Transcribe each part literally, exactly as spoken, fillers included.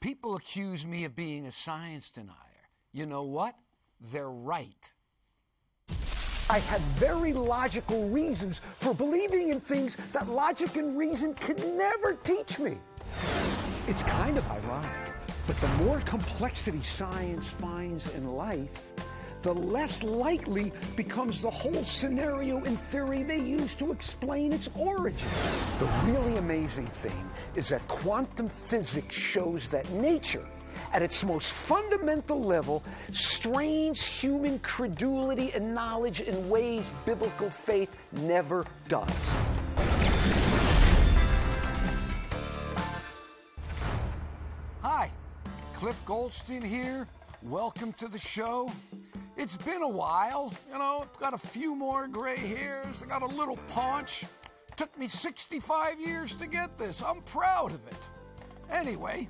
People accuse me of being a science denier. You know what? They're right. I have very logical reasons for believing in things that logic and reason could never teach me. It's kind of ironic, but the more complexity science finds in life, the less likely becomes the whole scenario and theory they use to explain its origin. The really amazing thing is that quantum physics shows that nature, at its most fundamental level, strains human credulity and knowledge in ways biblical faith never does. Hi, Cliff Goldstein here. Welcome to the show. It's been a while, you know, got a few more gray hairs, I got a little paunch. Took me sixty-five years to get this. I'm proud of it. Anyway,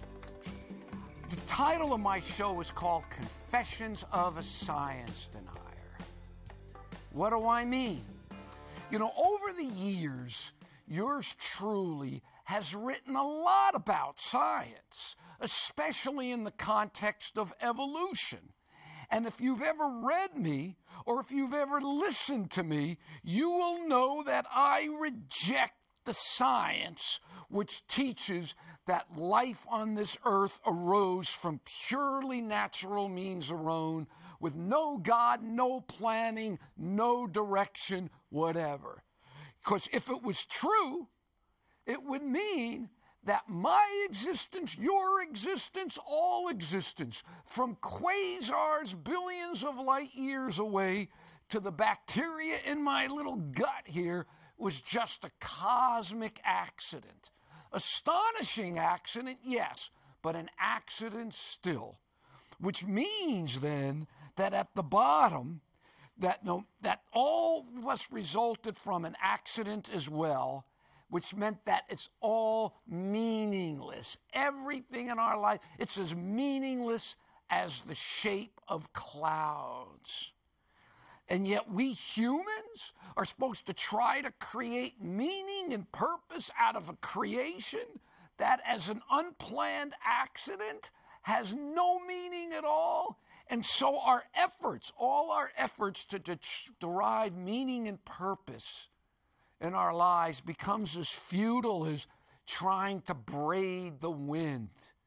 the title of my show is called Confessions of a Science Denier. What do I mean? You know, over the years, yours truly has written a lot about science, especially in the context of evolution. And if you've ever read me, or if you've ever listened to me, you will know that I reject the science which teaches that life on this earth arose from purely natural means alone, with no God, no planning, no direction, whatever. Because if it was true, it would mean that my existence, your existence, all existence, from quasars billions of light years away to the bacteria in my little gut here, was just a cosmic accident. Astonishing accident, yes, but an accident still. Which means then that at the bottom, that no, that all of us resulted from an accident as well, which meant that it's all meaningless. Everything in our life, it's as meaningless as the shape of clouds. And yet we humans are supposed to try to create meaning and purpose out of a creation that as an unplanned accident has no meaning at all. And so our efforts, all our efforts to de- derive meaning and purpose in our lives becomes as futile as trying to braid the wind.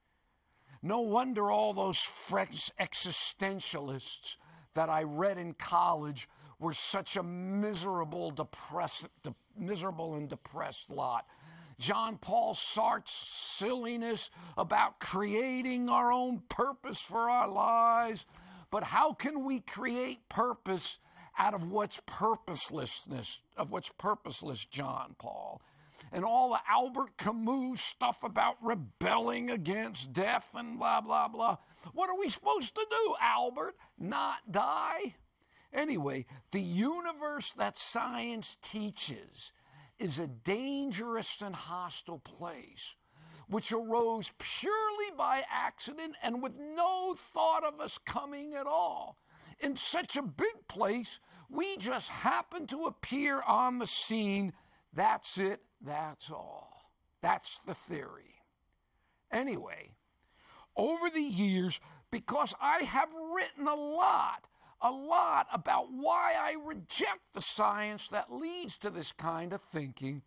No wonder all those French existentialists that I read in college were such a miserable, depressed, de- miserable and depressed lot. Jean-Paul Sartre's silliness about creating our own purpose for our lives. But how can we create purpose out of what's purposelessness, of what's purposeless, John Paul? And all the Albert Camus stuff about rebelling against death and blah, blah, blah. What are we supposed to do, Albert? Not die? Anyway, the universe that science teaches is a dangerous and hostile place, which arose purely by accident and with no thought of us coming at all. In such a big place, we just happen to appear on the scene. That's it, that's all. That's the theory. Anyway, over the years, because I have written a lot, a lot about why I reject the science that leads to this kind of thinking,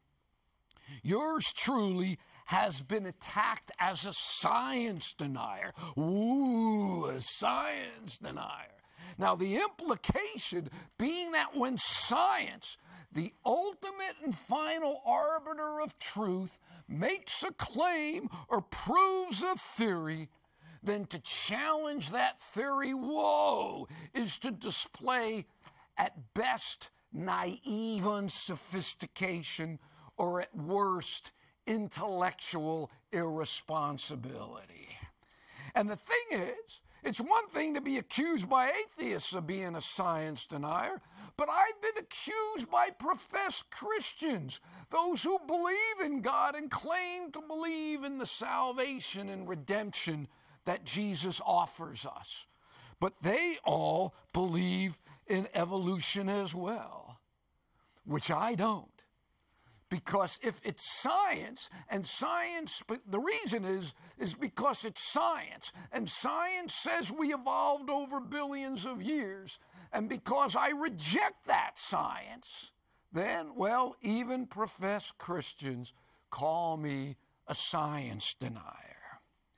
yours truly has been attacked as a science denier. Ooh, a science denier. Now, the implication being that when science, the ultimate and final arbiter of truth, makes a claim or proves a theory, then to challenge that theory, whoa, is to display at best naive unsophistication or at worst intellectual irresponsibility. And the thing is, it's one thing to be accused by atheists of being a science denier, but I've been accused by professed Christians, those who believe in God and claim to believe in the salvation and redemption that Jesus offers us. But they all believe in evolution as well, which I don't. Because if it's science, and science, the reason is, is because it's science, and science says we evolved over billions of years, and because I reject that science, then, well, even professed Christians call me a science denier.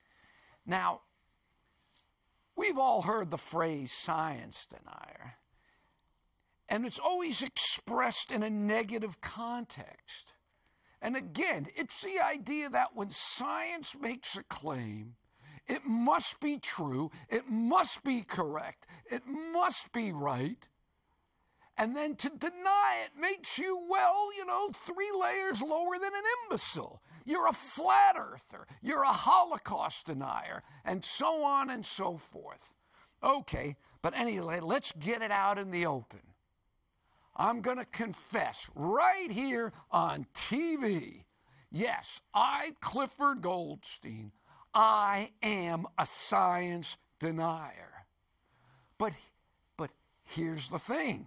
Now, we've all heard the phrase science denier, and it's always expressed in a negative context. And again, it's the idea that when science makes a claim, it must be true, it must be correct, it must be right. And then to deny it makes you, well, you know, three layers lower than an imbecile. You're a flat earther, you're a Holocaust denier, and so on and so forth. Okay, but anyway, let's get it out in the open. I'm going to confess right here on T V, yes, I, Clifford Goldstein, I am a science denier. But, but here's the thing.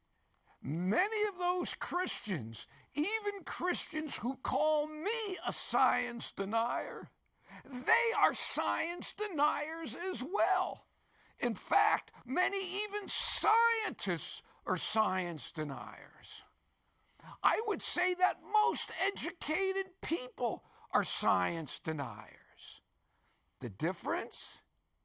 Many of those Christians, even Christians who call me a science denier, they are science deniers as well. In fact, many even scientists are science deniers. I would say that most educated people are science deniers. The difference?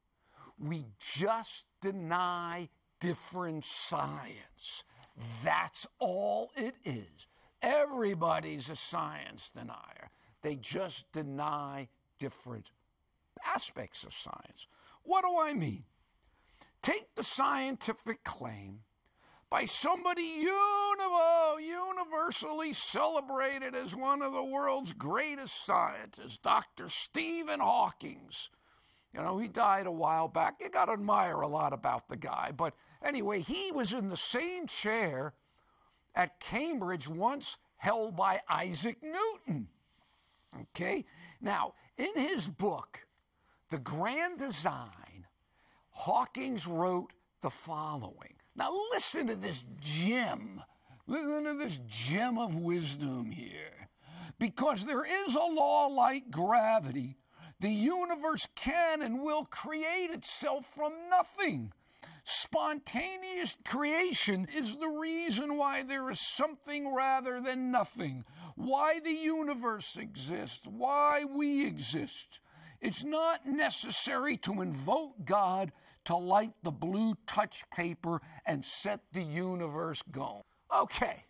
We just deny different science. That's all it is. Everybody's a science denier. They just deny different aspects of science. What do I mean? Take the scientific claim by somebody univo, universally celebrated as one of the world's greatest scientists, Doctor Stephen Hawking. You know, he died a while back. You got to admire a lot about the guy. But anyway, he was in the same chair at Cambridge once held by Isaac Newton. Okay? Now, in his book, The Grand Design, Hawking wrote the following. Now listen to this gem. Listen to this gem of wisdom here. Because there is a law like gravity, the universe can and will create itself from nothing. Spontaneous creation is the reason why there is something rather than nothing, why the universe exists, why we exist. It's not necessary to invoke God to light the blue touch paper and set the universe going. Okay,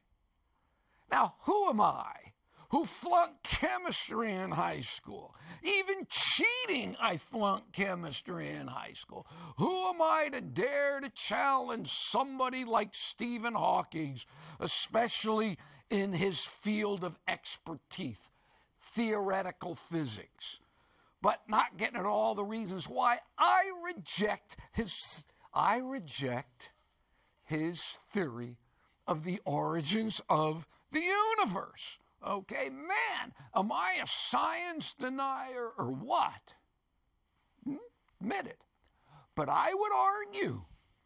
now who am I, who flunked chemistry in high school? Even cheating, I flunked chemistry in high school. Who am I to dare to challenge somebody like Stephen Hawking, especially in his field of expertise, theoretical physics? But not getting at all the reasons why I reject his, I reject his theory of the origins of the universe. Okay, man, am I a science denier or what? Hmm? Admit it. But I would argue,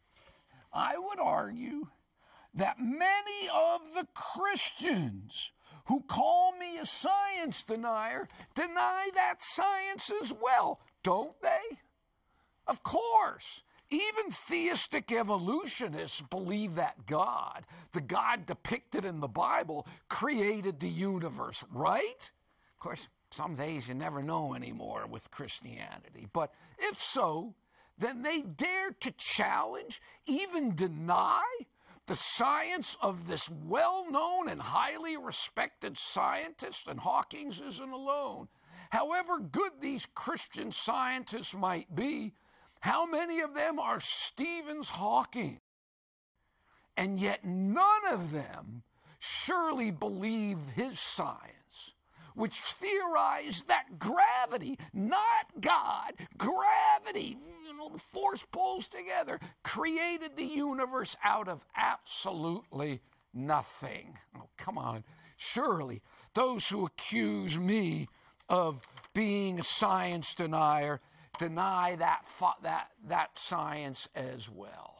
I would argue that many of the Christians who call me a science denier deny that science as well, don't they? Of course. Even theistic evolutionists believe that God, the God depicted in the Bible, created the universe, right? Of course, some days you never know anymore with Christianity. But if so, then they dare to challenge, even deny, the science of this well-known and highly respected scientist, and Hawking isn't alone. However good these Christian scientists might be, how many of them are Stephen Hawking? And yet none of them surely believe his science, which theorized that gravity, not God, gravity, you know, the force pulls together, created the universe out of absolutely nothing. Oh, come on. Surely those who accuse me of being a science denier deny that, that, that science as well.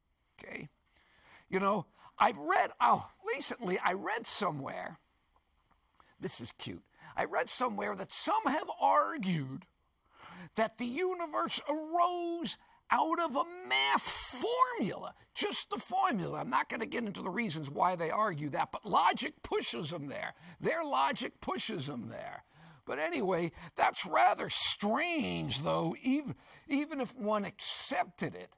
Okay? You know, I've read, oh, recently I read somewhere this is cute. I read somewhere that some have argued that the universe arose out of a math formula, just the formula. I'm not going to get into the reasons why they argue that, but logic pushes them there. Their logic pushes them there. But anyway, that's rather strange, though, even, even if one accepted it.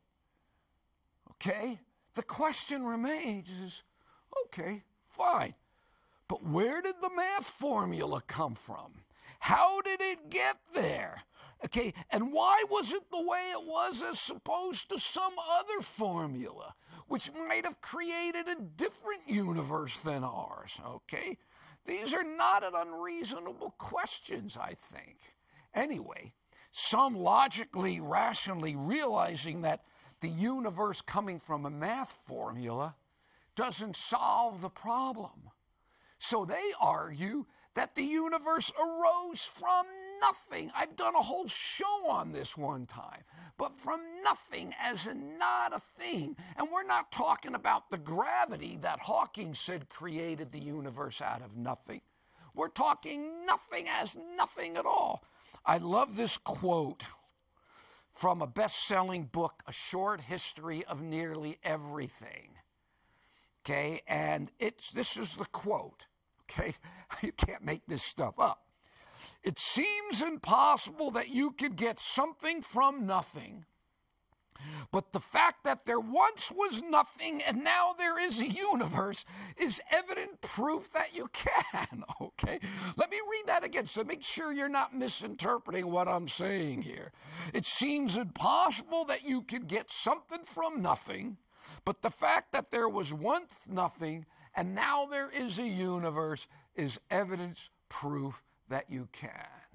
Okay? The question remains is, okay, fine. But where did the math formula come from? How did it get there? Okay, and why was it the way it was as opposed to some other formula, which might have created a different universe than ours, okay? These are not unreasonable questions, I think. Anyway, some logically, rationally realizing that the universe coming from a math formula doesn't solve the problem. So they argue that the universe arose from nothing. I've done a whole show on this one time, but from nothing as in not a thing. And we're not talking about the gravity that Hawking said created the universe out of nothing. We're talking nothing as nothing at all. I love this quote from a best-selling book, A Short History of Nearly Everything. Okay, and it's this is the quote. Okay, you can't make this stuff up. It seems impossible that you could get something from nothing, but the fact that there once was nothing and now there is a universe is evident proof that you can. Okay, let me read that again so make sure you're not misinterpreting what I'm saying here. It seems impossible that you could get something from nothing, but the fact that there was once nothing and now there is a universe is evidence proof that you can.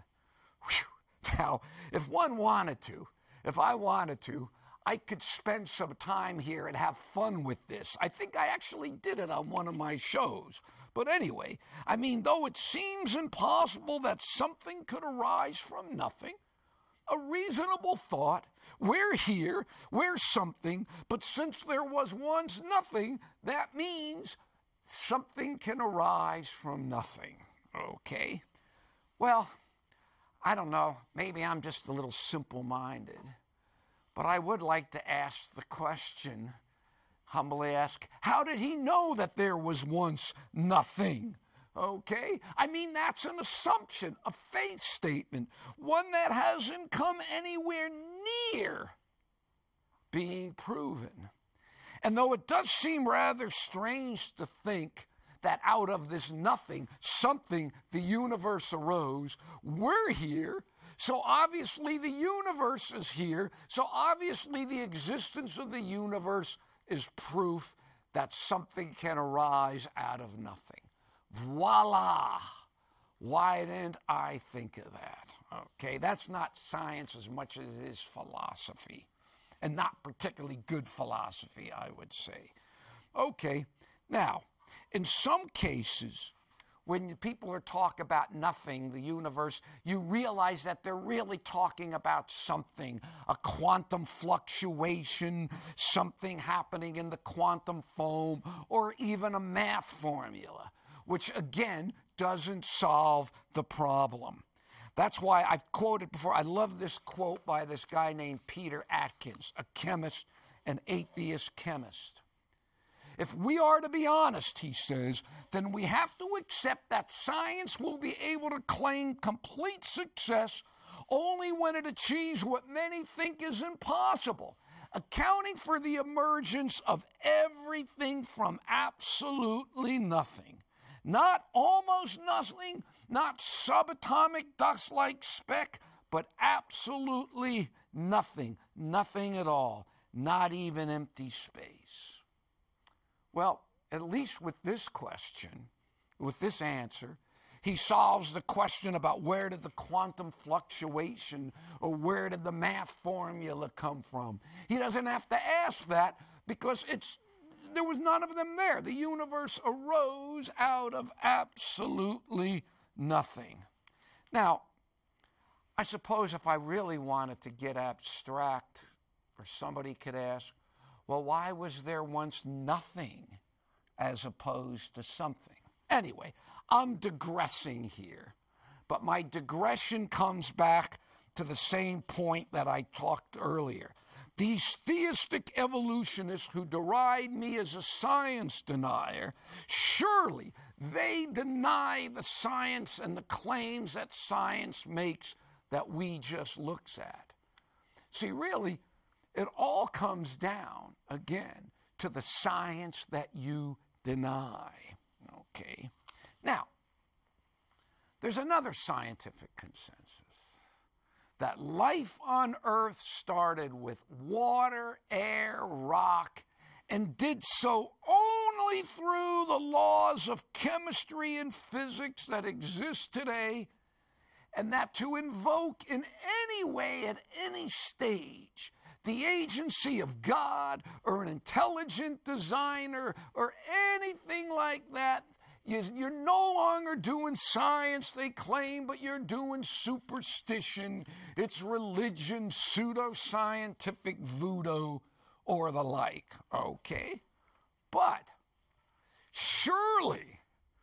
Whew. Now, if one wanted to, if I wanted to, I could spend some time here and have fun with this. I think I actually did it on one of my shows. But anyway, I mean, though it seems impossible that something could arise from nothing, a reasonable thought, we're here, we're something, but since there was once nothing, that means something can arise from nothing. Okay? Well, I don't know. Maybe I'm just a little simple-minded. But I would like to ask the question, humbly ask, how did he know that there was once nothing? Okay? I mean, that's an assumption, a faith statement, one that hasn't come anywhere near being proven. And though it does seem rather strange to think that out of this nothing, something, the universe arose, we're here, so obviously the universe is here, so obviously the existence of the universe is proof that something can arise out of nothing. Voila! Why didn't I think of that? Okay, that's not science as much as it is philosophy. And not particularly good philosophy, I would say. Okay, now, in some cases, when people are talking about nothing, the universe, you realize that they're really talking about something, a quantum fluctuation, something happening in the quantum foam, or even a math formula, which again doesn't solve the problem. That's why I've quoted before. I love this quote by this guy named Peter Atkins, a chemist, an atheist chemist. If we are to be honest, he says, then we have to accept that science will be able to claim complete success only when it achieves what many think is impossible, accounting for the emergence of everything from absolutely nothing. Not almost nothing, not subatomic dust-like speck, but absolutely nothing, nothing at all, not even empty space. Well, at least with this question, with this answer, he solves the question about where did the quantum fluctuation or where did the math formula come from. He doesn't have to ask that because it's there was none of them there. The universe arose out of absolutely nothing. Now, I suppose if I really wanted to get abstract, or somebody could ask, well, why was there once nothing as opposed to something? Anyway, I'm digressing here, but my digression comes back to the same point that I talked earlier. These theistic evolutionists who deride me as a science denier, surely they deny the science and the claims that science makes that we just looks at. See, really, it all comes down, again, to the science that you deny. Okay? Now, there's another scientific consensus that life on Earth started with water, air, rock, and did so only through the laws of chemistry and physics that exist today, and that to invoke in any way at any stage the agency of God or an intelligent designer or anything like that, you're no longer doing science, they claim, but you're doing superstition. It's religion, pseudoscientific voodoo, or the like. Okay? But surely,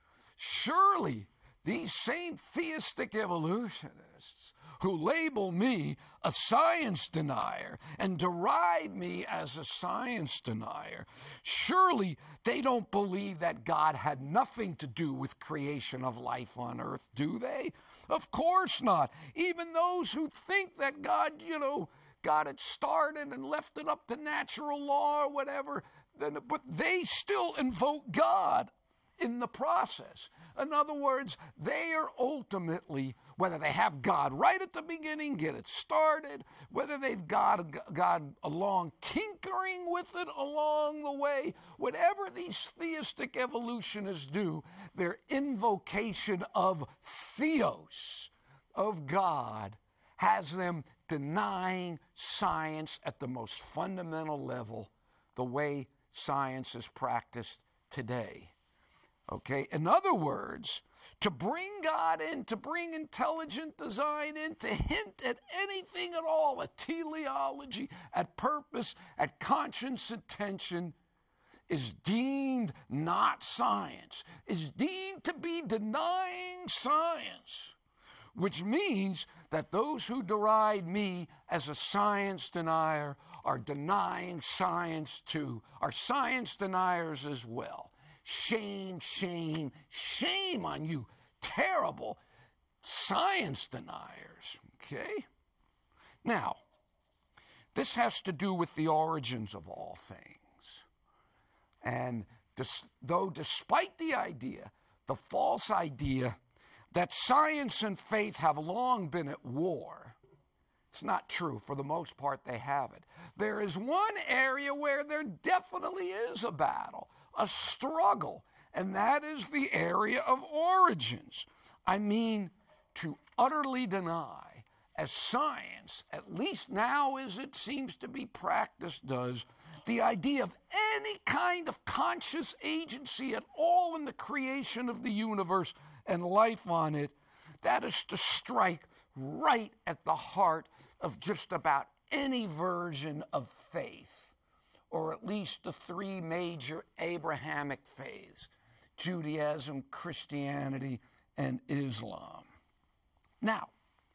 surely these same theistic evolutionists who label me a science denier and deride me as a science denier, surely they don't believe that God had nothing to do with creation of life on earth, do they? Of course not. Even those who think that God, you know, got it started and left it up to natural law or whatever, then, but they still invoke God in the process. In other words, they are ultimately, whether they have God right at the beginning, get it started, whether they've got God along tinkering with it along the way, whatever these theistic evolutionists do, their invocation of theos, of God, has them denying science at the most fundamental level, the way science is practiced today. Okay, in other words, to bring God in, to bring intelligent design in, to hint at anything at all, at teleology, at purpose, at conscience, attention, is deemed not science, is deemed to be denying science, which means that those who deride me as a science denier are denying science too, are science deniers as well. Shame, shame, shame on you, terrible science deniers, okay? Now, this has to do with the origins of all things. And dis- though despite the idea, the false idea, that science and faith have long been at war, it's not true. For the most part, they haven't. There is one area where there definitely is a battle, a struggle, and that is the area of origins. I mean, to utterly deny, as science, at least now as it seems to be practiced, does, the idea of any kind of conscious agency at all in the creation of the universe and life on it, that is to strike right at the heart of just about any version of faith, or at least the three major Abrahamic faiths, Judaism, Christianity, and Islam. Now,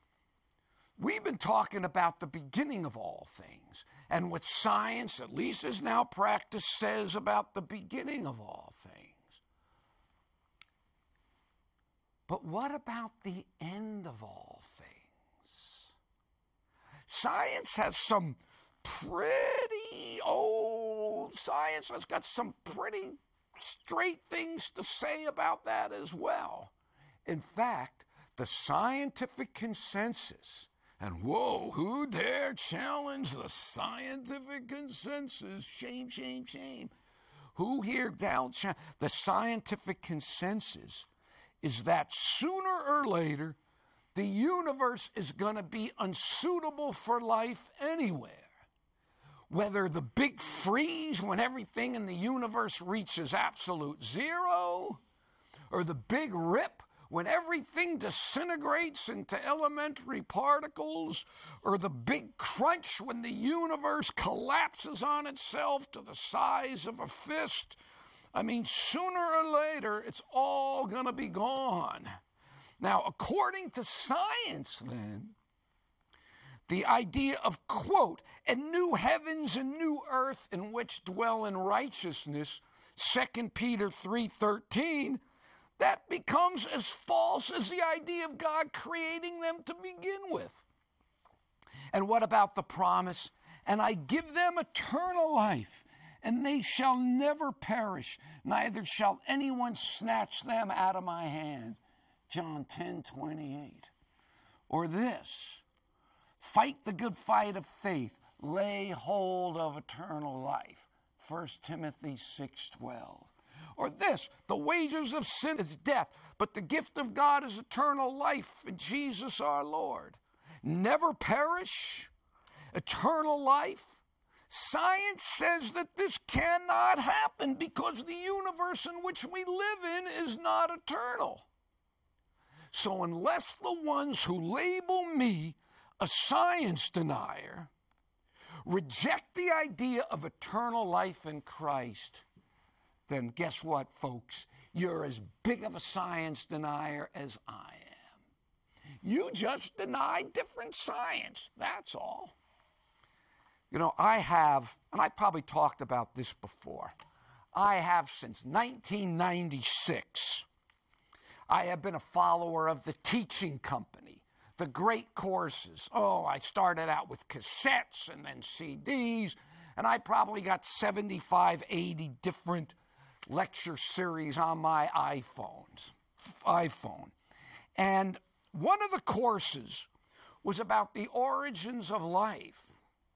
we've been talking about the beginning of all things, and what science, at least as now practiced, says about the beginning of all things. But what about the end of all things? Science has some pretty old science has got some pretty straight things to say about that as well. In fact, the scientific consensus, and whoa, who dare challenge the scientific consensus? Shame, shame, shame. Who here down the scientific consensus is that sooner or later, the universe is going to be unsuitable for life anywhere. Whether the big freeze when everything in the universe reaches absolute zero, or the big rip when everything disintegrates into elementary particles, or the big crunch when the universe collapses on itself to the size of a fist, I mean, sooner or later, it's all going to be gone. Now, according to science, then, the idea of, quote, a new heavens and new earth in which dwell in righteousness, Second Peter three thirteen, that becomes as false as the idea of God creating them to begin with. And what about the promise? And I give them eternal life, and they shall never perish, neither shall anyone snatch them out of my hand. John ten twenty-eight. Or this, fight the good fight of faith, lay hold of eternal life. First Timothy six twelve. Or this, the wages of sin is death, but the gift of God is eternal life in Jesus our Lord. Never perish, eternal life. Science says that this cannot happen because the universe in which we live in is not eternal. So unless the ones who label me a science denier reject the idea of eternal life in Christ, then guess what, folks? You're as big of a science denier as I am. You just deny different science, that's all. You know, I have, and I've probably talked about this before, I have since nineteen ninety-six, I have been a follower of the Teaching Company, the great courses. Oh, I started out with cassettes and then C Ds, and I probably got seventy-five, eighty different lecture series on my iPhones, iPhone. And one of the courses was about the origins of life.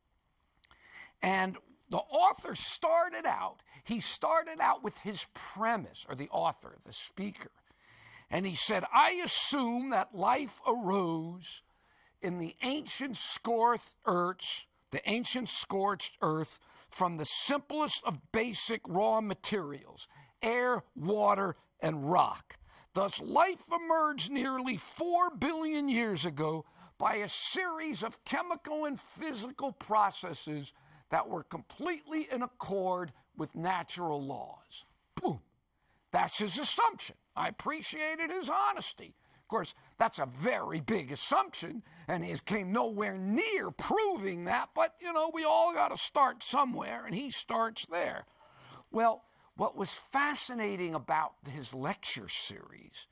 And the author started out, he started out with his premise, or the author, the speaker. And he said, I assume that life arose in the ancient scorched earth, the ancient scorched earth, from the simplest of basic raw materials, air, water, and rock. Thus, life emerged nearly four billion years ago by a series of chemical and physical processes that were completely in accord with natural laws. Boom. That's his assumption. I appreciated his honesty. Of course, that's a very big assumption, and he came nowhere near proving that, but, you know, we all got to start somewhere, and he starts there. Well, what was fascinating about his lecture series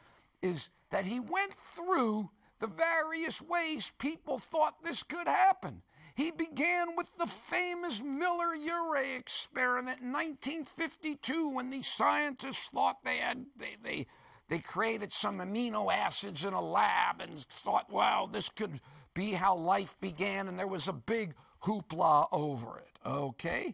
is that he went through the various ways people thought this could happen. He began with the famous Miller-Urey experiment in nineteen fifty-two, when these scientists thought they had they they they created some amino acids in a lab and thought, wow, this could be how life began, and there was a big hoopla over it, okay?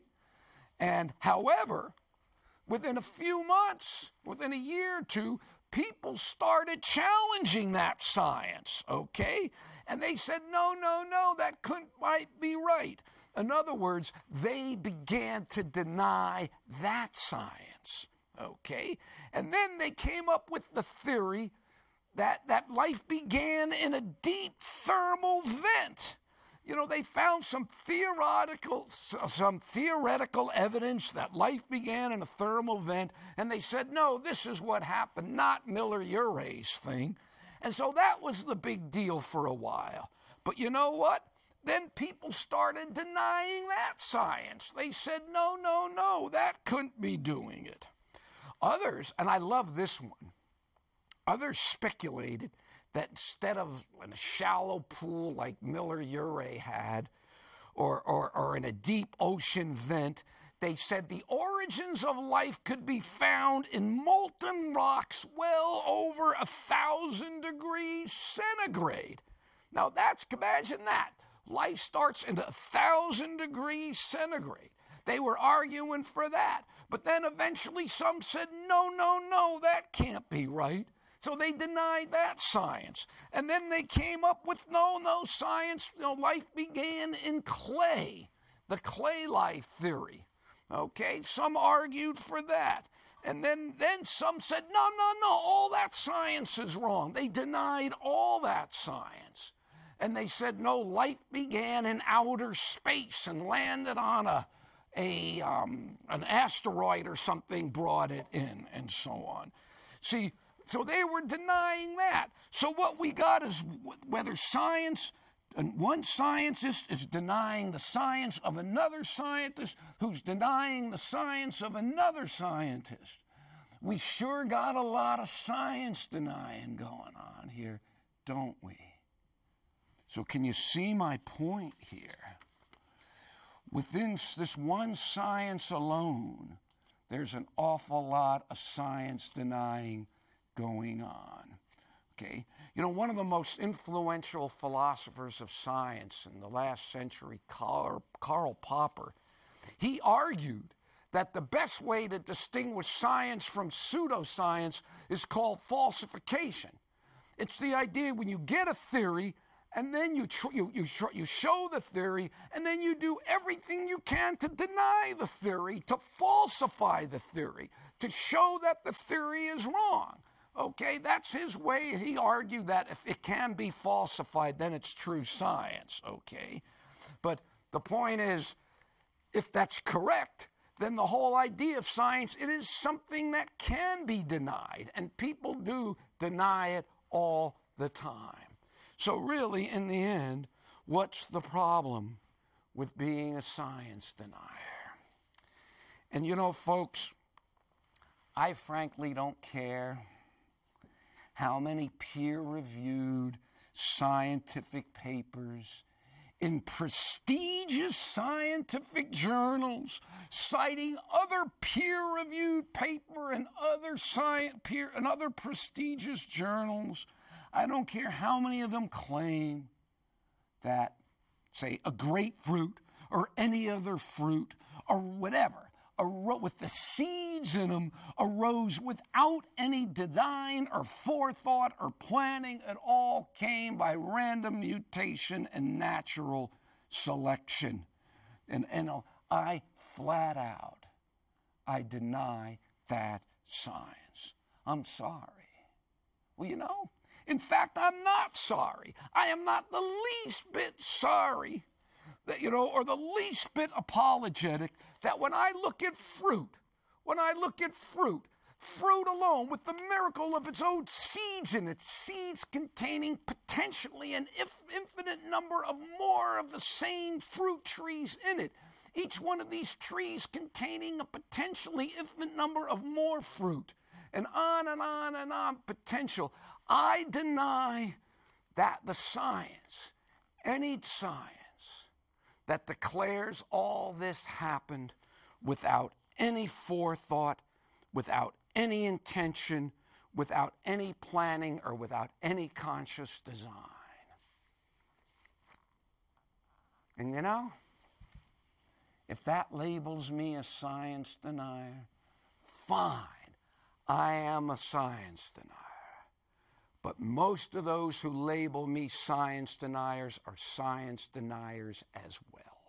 And however, within a few months, within a year or two, people started challenging that science, okay? And they said, no, no, no, that couldn't might be right. In other words, they began to deny that science, okay? And then they came up with the theory that, that life began in a deep thermal vent. You know, they found some theoretical, some theoretical evidence that life began in a thermal vent, and they said, no, this is what happened, not Miller-Urey's thing. And so that was the big deal for a while. But you know what? Then people started denying that science. They said, no, no, no, that couldn't be doing it. Others, and I love this one, others speculated that instead of in a shallow pool like Miller-Urey had, or, or, or in a deep ocean vent, they said the origins of life could be found in molten rocks well over a thousand degrees centigrade. Now that's, imagine that. Life starts in a thousand degrees centigrade. They were arguing for that. But then eventually some said, no, no, no, that can't be right. So they denied that science. And then they came up with, no, no, science, you know, life began in clay, the clay life theory. Okay, some argued for that. And then, then some said, no, no, no, all that science is wrong. They denied all that science. And they said, no, life began in outer space and landed on a, a um, an asteroid or something brought it in, and so on. See, so they were denying that. So what we got is whether science, and one scientist is denying the science of another scientist who's denying the science of another scientist. We sure got a lot of science denying going on here, don't we? So can you see my point here? Within this one science alone, there's an awful lot of science denying going on. Okay? You know, one of the most influential philosophers of science in the last century, Karl, Karl Popper, he argued that the best way to distinguish science from pseudoscience is called falsification. It's the idea when you get a theory, and then you, tr- you, you, sh- you show the theory, and then you do everything you can to deny the theory, to falsify the theory, to show that the theory is wrong. Okay, that's his way. He argued that if it can be falsified, then it's true science, okay? But the point is, if that's correct, then the whole idea of science, it is something that can be denied, and people do deny it all the time. So really, in the end, what's the problem with being a science denier? And you know, folks, I frankly don't care how many peer-reviewed scientific papers in prestigious scientific journals citing other peer-reviewed paper and other science peer and other prestigious journals. I don't care how many of them claim that, say, a grapefruit or any other fruit or whatever, aro- with the seeds in them, arose without any design or forethought or planning. It all came by random mutation and natural selection. And, and I flat out, I deny that science. I'm sorry. Well, you know, in fact, I'm not sorry. I am not the least bit sorry that, you know, or the least bit apologetic that when I look at fruit, when I look at fruit, fruit alone with the miracle of its own seeds in it, seeds containing potentially an infinite number of more of the same fruit trees in it, each one of these trees containing a potentially infinite number of more fruit, and on and on and on potential. I deny that the science, any science, that declares all this happened without any forethought, without any intention, without any planning, or without any conscious design. And you know, if that labels me a science denier, fine, I am a science denier. But most of those who label me science deniers are science deniers as well.